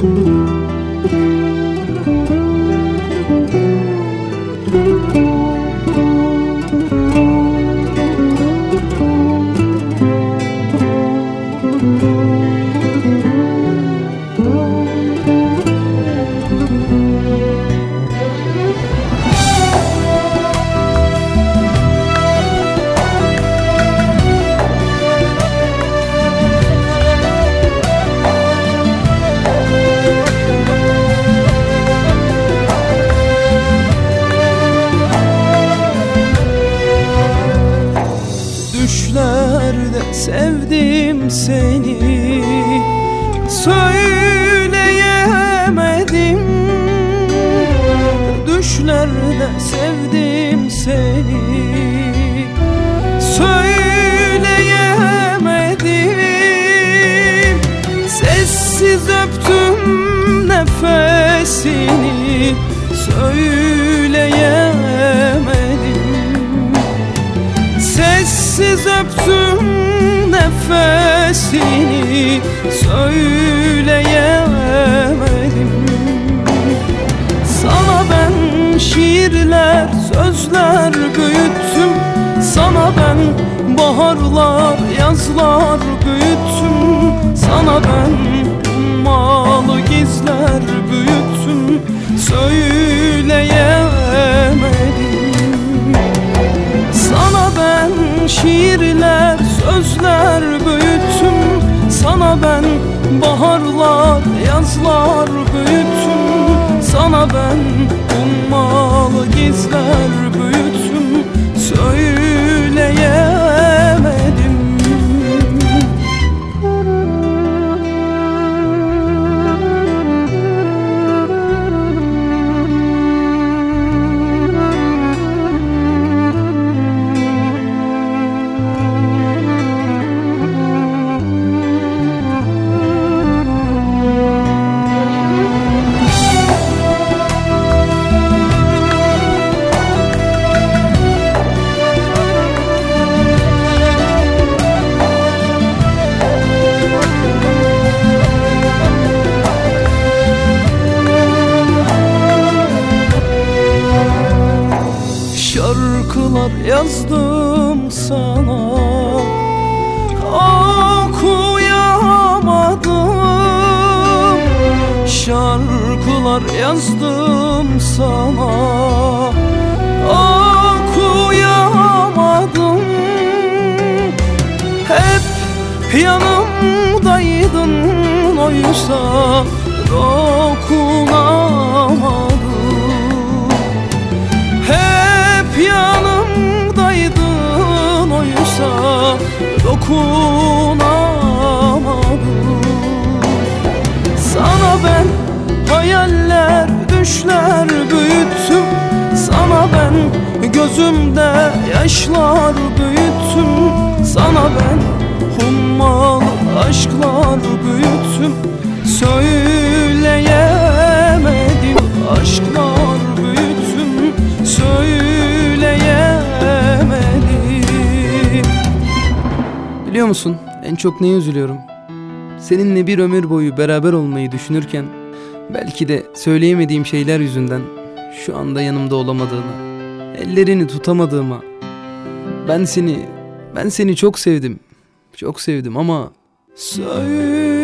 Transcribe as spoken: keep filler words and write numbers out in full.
Düşlerde sevdim seni, söyleyemedim. Düşlerde sevdim seni, söyleyemedim. Sessiz öptüm nefesini, söyleyemedim. Sessiz öptüm nefesini, söyleyemedim. Sana ben şiirler, sözler büyüttüm. Sana ben baharlar, yazlar büyüttüm. Sana ben ummalı gizler büyüttüm. Söyleyemedim. Sana ben şiirler, sözler büyüttüm. Sana ben baharlar, yazlar büyüttüm. Sana ben ummalı gizler büyüttüm. Söyleyemedim. Şarkılar yazdım sana, okuyamadım. Şarkılar yazdım sana, okuyamadım. Hep yanımdaydın oysa dokunamadım. Yanımdaydın oysa dokunamadım. Sana ben hayaller, düşler büyüttüm. Sana ben gözümde yaşlar büyüttüm. Sana ben hummalı aşklar büyüttüm. Söyleyemedim, aşklar büyüttüm. Söyleyemedim. Biliyor musun en çok neye üzülüyorum? Seninle bir ömür boyu beraber olmayı düşünürken belki de söyleyemediğim şeyler yüzünden şu anda yanımda olamadığına, ellerini tutamadığıma. Ben seni, ben seni çok sevdim, çok sevdim ama söyle